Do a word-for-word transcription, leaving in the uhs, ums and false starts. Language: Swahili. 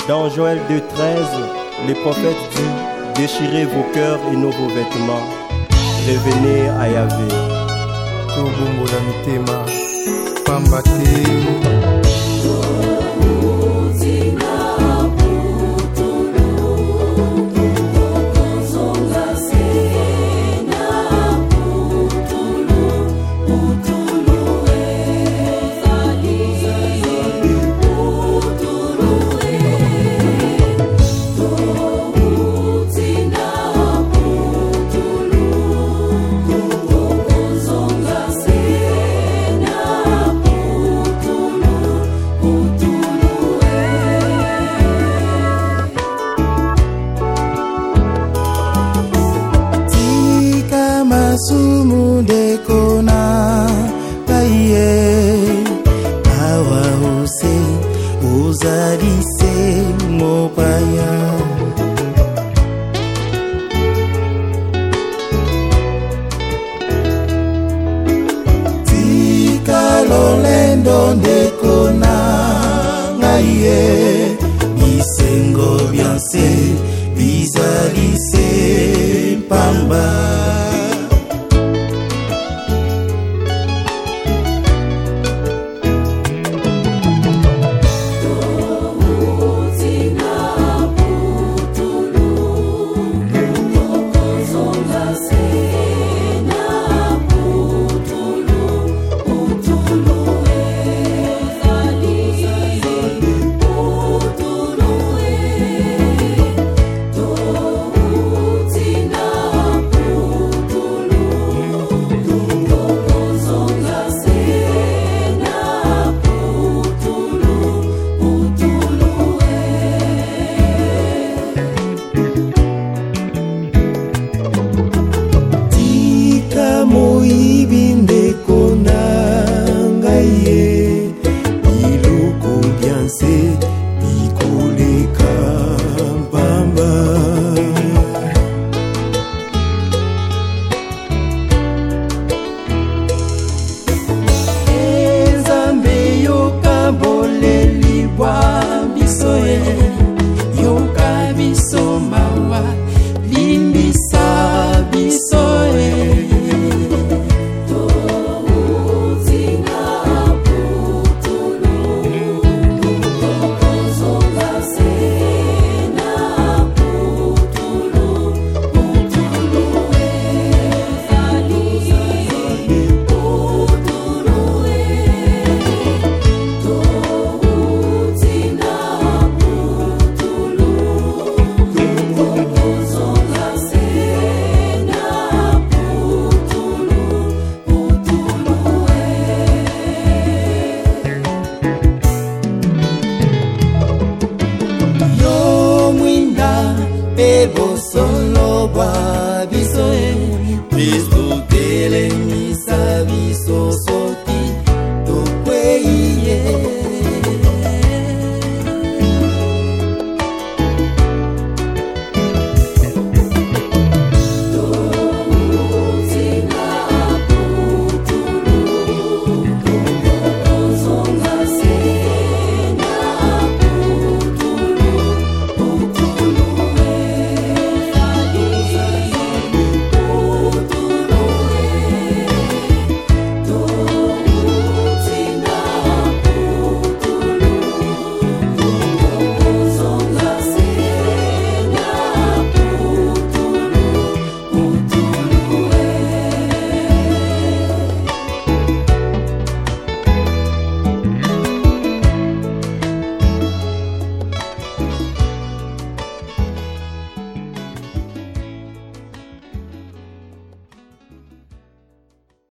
Dans Joël deux treize, le prophète dit: déchirez vos cœurs et nos vos vêtements, revenez à Yahvé. Tobongola mitema pamba te. Sumu dekona kaye awa ose uzalise mopaya tika lolendo dekona ngaye bisengo byanse bizalise pamba. Moibinde kona ngaye iloko byanse ikoleka mbamba Nzambe yoka boleli bwa bisoe yoka biso mawa limbisa bisoe Ebo solo ba bisoe Cristo dele